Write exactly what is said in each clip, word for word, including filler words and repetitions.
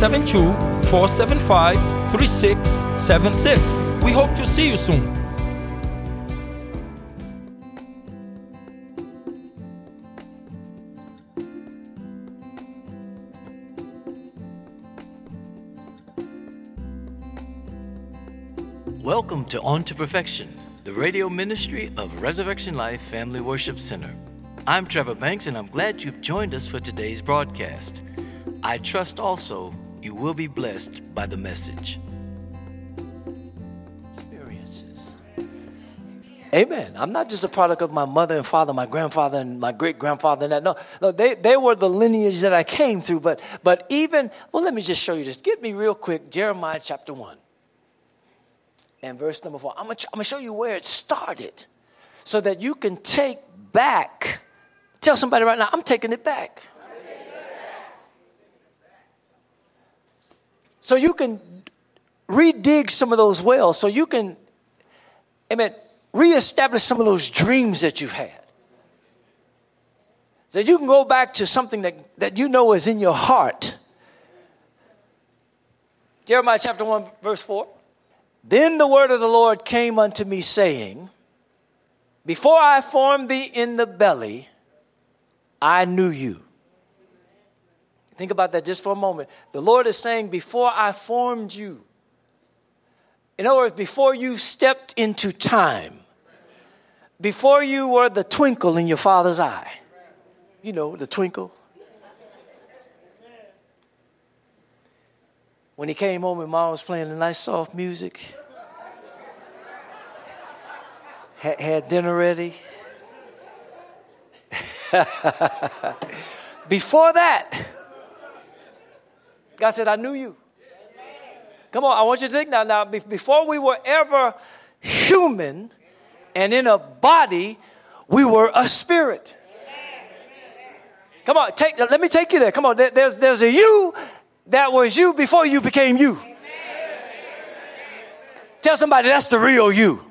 seven two, four seven five, three six seven six. We hope to see you soon. Welcome to On to Perfection, the radio ministry of Resurrection Life Family Worship Center. I'm Trevor Banks, and I'm glad you've joined us for today's broadcast. I trust also you will be blessed by the message. Experiences. Amen. I'm not just a product of my mother and father, my grandfather and my great-grandfather. And that. No, no they, they were the lineage that I came through. But, but even, well, let me just show you this. Get me real quick, Jeremiah chapter one. And verse number four. I'm going to show you where it started so that you can take back. Tell somebody right now, I'm taking it back. So you can redig some of those wells. So you can, amen, reestablish some of those dreams that you've had. So you can go back to something that, that you know is in your heart. Jeremiah chapter one, verse four. Then the word of the Lord came unto me, saying, before I formed thee in the belly, I knew you. Think about that just for a moment. The Lord is saying, before I formed you. In other words, before you stepped into time. Before you were the twinkle in your father's eye. You know, the twinkle. When he came home and mom was playing the nice soft music. Had, had dinner ready. Before that, God said, I knew you. Come on, I want you to think now. Now, before we were ever human and in a body, we were a spirit. Come on, take, let me take you there. Come on, there's, there's a you that was you before you became you. Tell somebody that's the real you.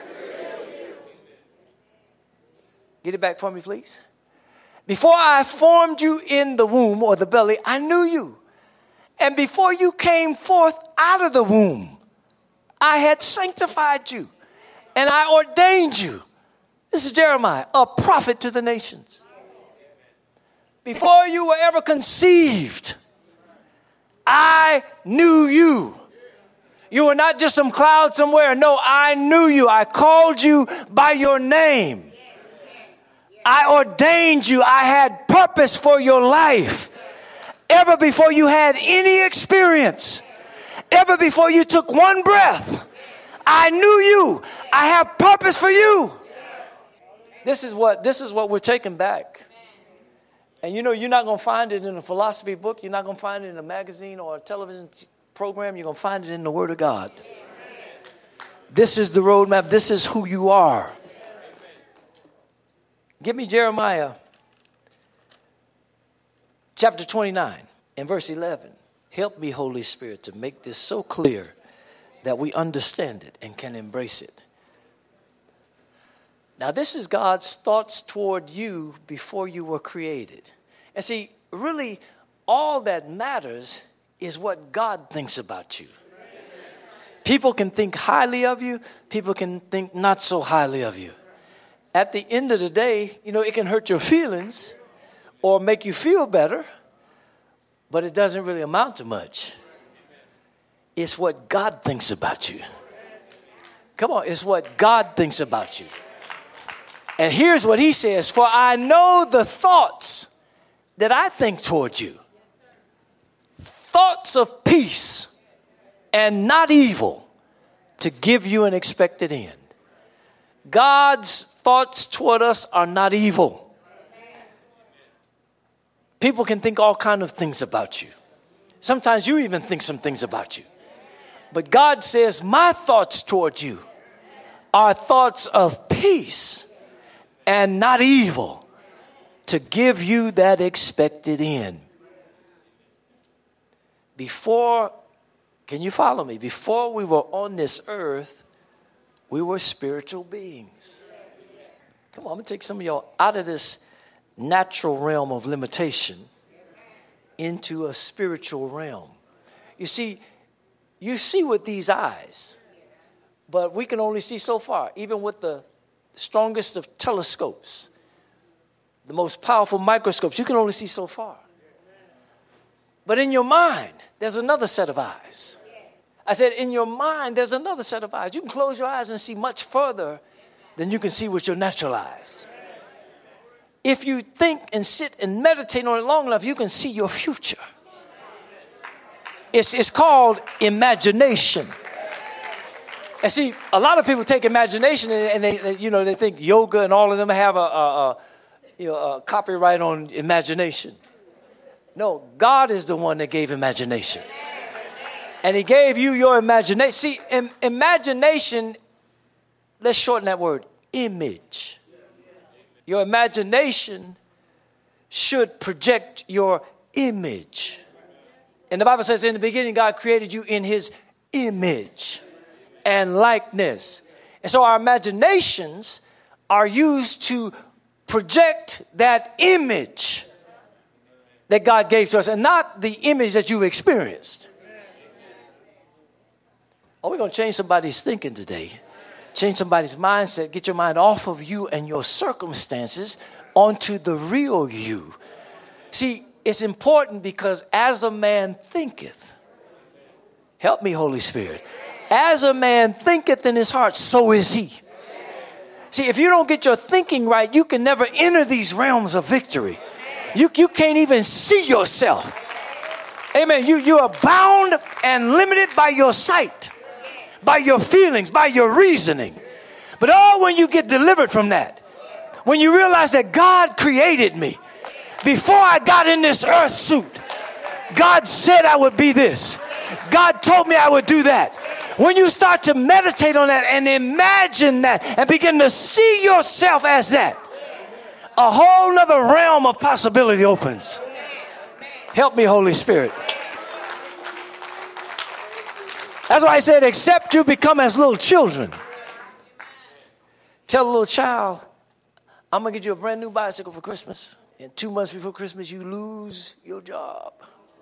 Get it back for me, please. Before I formed you in the womb or the belly, I knew you. And before you came forth out of the womb, I had sanctified you and I ordained you. This is Jeremiah, a prophet to the nations. Before you were ever conceived, I knew you. You were not just some cloud somewhere. No, I knew you. I called you by your name. I ordained you. I had purpose for your life. Ever before you had any experience, ever before you took one breath, I knew you. I have purpose for you. This is what, this is what we're taking back. And you know, you're not going to find it in a philosophy book. You're not going to find it in a magazine or a television program. You're going to find it in the Word of God. This is the roadmap. This is who you are. Give me Jeremiah chapter twenty-nine and verse eleven. Help me, Holy Spirit, to make this so clear that we understand it and can embrace it. Now, this is God's thoughts toward you before you were created. And see, really, all that matters is what God thinks about you. People can think highly of you. People can think not so highly of you. At the end of the day, you know, it can hurt your feelings or make you feel better, but it doesn't really amount to much. It's what God thinks about you. Come on, it's what God thinks about you. And here's what he says, for I know the thoughts that I think toward you. Thoughts of peace and not evil, to give you an expected end. God's thoughts toward us are not evil. People can think all kinds of things about you. Sometimes you even think some things about you. But God says, my thoughts toward you are thoughts of peace and not evil, to give you that expected end. Before, can you follow me? Before we were on this earth, we were spiritual beings. Come on, I'm going to take some of y'all out of this natural realm of limitation into a spiritual realm. You see, you see with these eyes, but we can only see so far, even with the strongest of telescopes, the most powerful microscopes, you can only see so far. But in your mind, there's another set of eyes. I said, in your mind, there's another set of eyes. You can close your eyes and see much further than you can see with your natural eyes. If you think and sit and meditate on it long enough, you can see your future. It's, it's called imagination. And see, a lot of people take imagination and they, they you know, they think yoga and all of them have a, a, a, you know, a copyright on imagination. No, God is the one that gave imagination. And he gave you your imagination. See, im- imagination, let's shorten that word, image. Your imagination should project your image. And the Bible says in the beginning, God created you in his image and likeness. And so our imaginations are used to project that image that God gave to us and not the image that you've experienced. Oh, we're going to change somebody's thinking today. Change somebody's mindset. Get your mind off of you and your circumstances onto the real you. See, it's important because as a man thinketh, help me, Holy Spirit. As a man thinketh in his heart, so is he. See, if you don't get your thinking right, you can never enter these realms of victory. You, you can't even see yourself. Amen. You, you are bound and limited by your sight, by your feelings, by your reasoning. But oh, when you get delivered from that, when you realize that God created me, before I got in this earth suit, God said I would be this. God told me I would do that. When you start to meditate on that and imagine that and begin to see yourself as that, a whole nother realm of possibility opens. Help me, Holy Spirit. That's why I said, except you become as little children. Tell a little child, I'm going to get you a brand new bicycle for Christmas. And two months before Christmas, you lose your job.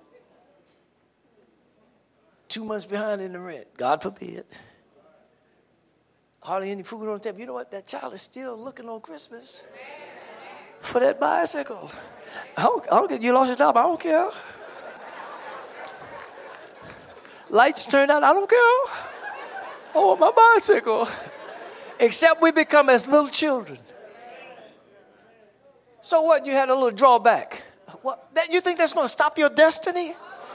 Two months behind in the rent. God forbid. Hardly any food on the table. You know what? That child is still looking on Christmas for that bicycle. I don't, I don't get you lost your job. I don't care. Lights turned out. I don't care. I want my bicycle. Except we become as little children. So what? You had a little drawback. What? That, you think that's going to stop your destiny?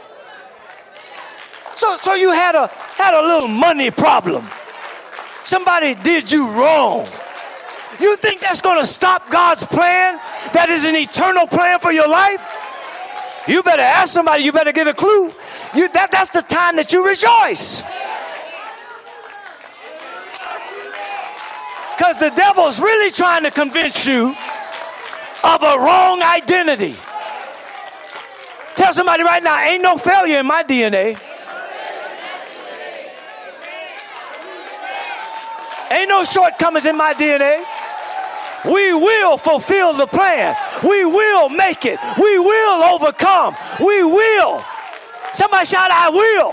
So, so you had a had a little money problem. Somebody did you wrong. You think that's going to stop God's plan? That is an eternal plan for your life? You better ask somebody. You better get a clue. You, that, that's the time that you rejoice. Because the devil's really trying to convince you of a wrong identity. Tell somebody right now, ain't no failure in my D N A. Ain't no shortcomings in my D N A. We will fulfill the plan. We will make it. We will overcome. We will. Somebody shout, I will.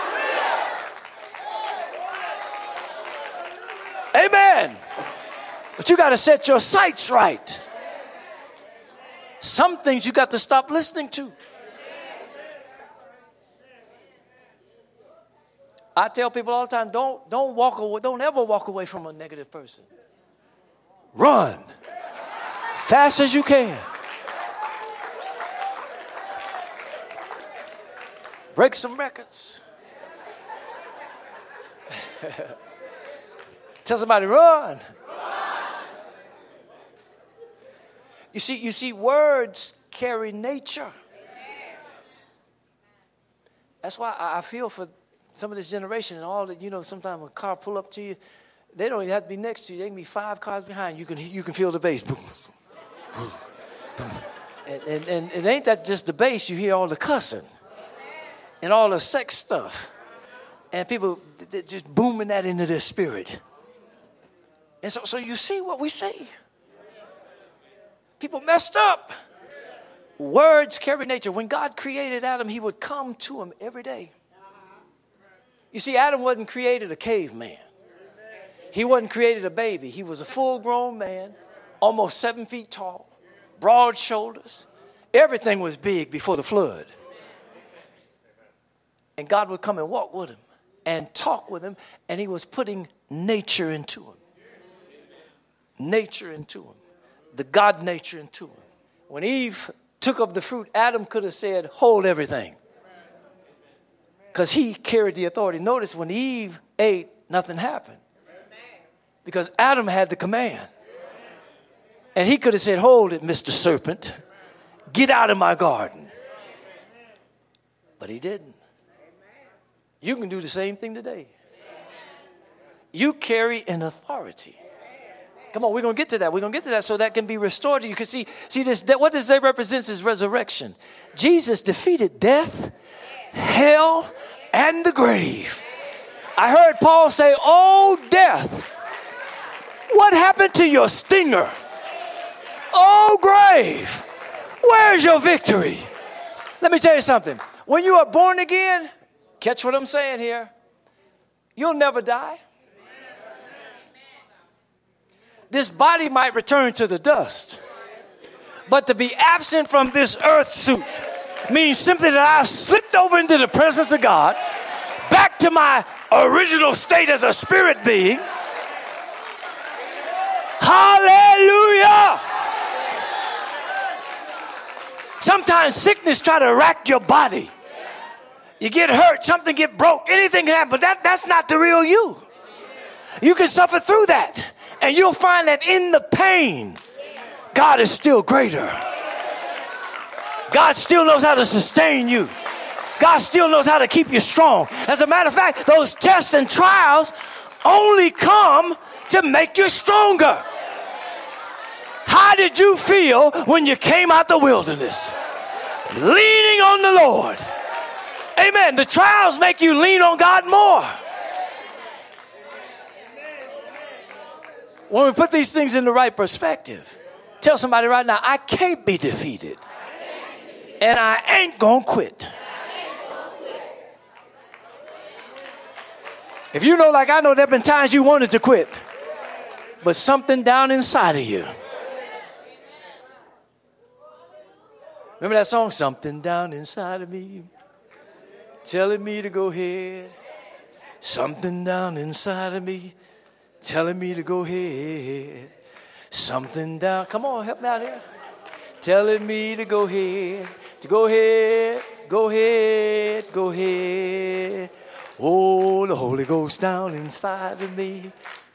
I will. Amen. But you got to set your sights right. Some things you got to stop listening to. I tell people all the time, don't, don't walk away, don't ever walk away from a negative person. Run. Fast as you can. Break some records. Tell somebody, run. You see, you see, words carry nature. That's why I feel for some of this generation and all that, you know, sometimes a car pull up to you, they don't even have to be next to you. They can be five cars behind. You can you can feel the bass. Boom, boom, boom. And, and, and it ain't that just the bass. You hear all the cussing and all the sex stuff. And people just booming that into their spirit. And so, so you see what we say. People messed up. Words carry nature. When God created Adam, he would come to him every day. You see, Adam wasn't created a caveman. He wasn't created a baby. He was a full-grown man, almost seven feet tall, broad shoulders. Everything was big before the flood. And God would come and walk with him and talk with him, and he was putting nature into him. Nature into him. The God nature into him. When Eve took of the fruit, Adam could have said, hold everything. Because he carried the authority. Notice when Eve ate, nothing happened. Because Adam had the command. And he could have said, hold it, Mister Serpent. Get out of my garden. But he didn't. You can do the same thing today. You carry an authority. Come on, we're going to get to that. We're going to get to that so that can be restored to you. You can see, see this, that, what this day represents is resurrection. Jesus defeated death, hell, and the grave. I heard Paul say, oh, death, what happened to your stinger? Oh, grave, where's your victory? Let me tell you something. When you are born again, catch what I'm saying here, you'll never die. This body might return to the dust, but to be absent from this earth suit means simply that I've slipped over into the presence of God, back to my original state as a spirit being. Hallelujah! Sometimes sickness try to rack your body. You get hurt, something get broke, anything can happen, but that, that's not the real you. You can suffer through that, and you'll find that in the pain, God is still greater. God still knows how to sustain you. God still knows how to keep you strong. As a matter of fact, those tests and trials only come to make you stronger. How did you feel when you came out the wilderness? Leaning on the Lord. Amen. The trials make you lean on God more. When we put these things in the right perspective, tell somebody right now, I can't be defeated. And I ain't gonna quit. If you know, like I know, there have been times you wanted to quit, but something down inside of you. Remember that song? Something down inside of me telling me to go ahead. Something down inside of me telling me to go ahead. Something down, come on, help me out here. Telling me to go ahead, to go ahead, go ahead, go ahead. Oh, the Holy Ghost down inside of me.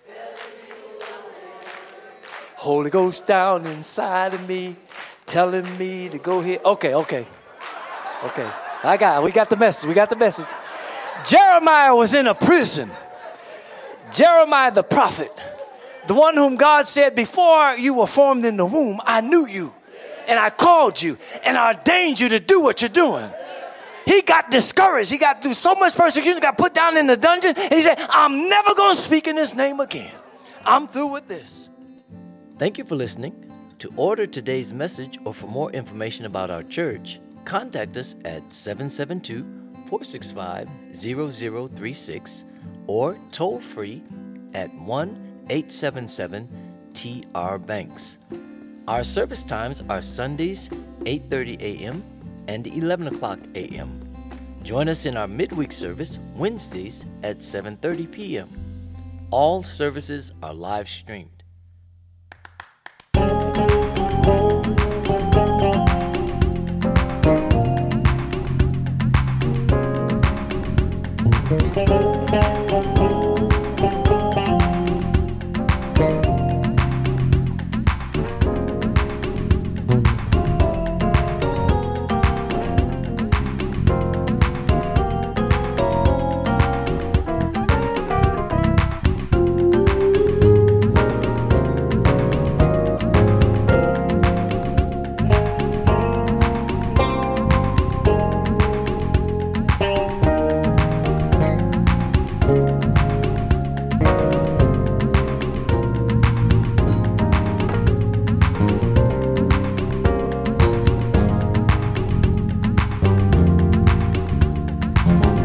Holy Ghost down inside of me, telling me to go ahead. Okay, okay, okay. I got, we got the message, we got the message. Jeremiah was in a prison. Jeremiah the prophet, the one whom God said, before you were formed in the womb, I knew you, and I called you, and I ordained you to do what you're doing. He got discouraged. He got through so much persecution, got put down in the dungeon, and he said, I'm never going to speak in his name again. I'm through with this. Thank you for listening. To order today's message or for more information about our church, contact us at seven seven two, four six five, zero zero three six or toll free at one eight seven seven T R Banks. Our service times are Sundays, eight thirty a.m. and eleven o'clock a.m. Join us in our midweek service Wednesdays at seven thirty p.m. All services are live streamed.